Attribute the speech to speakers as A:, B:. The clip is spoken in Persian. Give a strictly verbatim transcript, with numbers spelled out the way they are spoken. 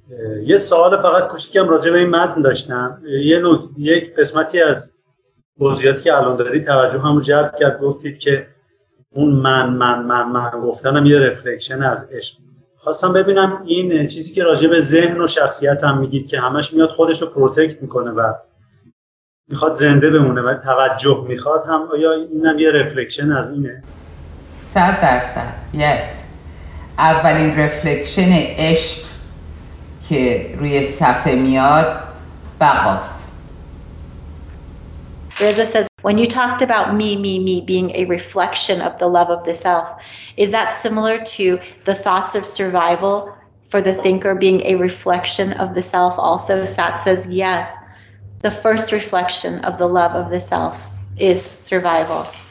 A: یه سوال فقط کوچیکم راجع به این متن داشتم. یه نوع... یک قسمتی از جزئیاتی که الان دارید توجه همو جلب کرد، گفتید که اون من من من من گفتنم یه رفلکشن از عشق. خواستم ببینم این چیزی که راجع به ذهن و شخصیت هم میگید که همش میاد خودش رو پروتکت میکنه و میخواد زنده بمونه و توجه میخواد، هم آیا اینم یه رفلکشن از اینه؟
B: صد درصد یس. اولین رفلکشن عشق که روی صفحه میاد بقاست.
C: Reza says, when you talked about me, me, me being a reflection of the love of the self, is that similar to the thoughts of survival for the thinker being a reflection of the self also? Sat says, yes, the first reflection of the love of the self is survival.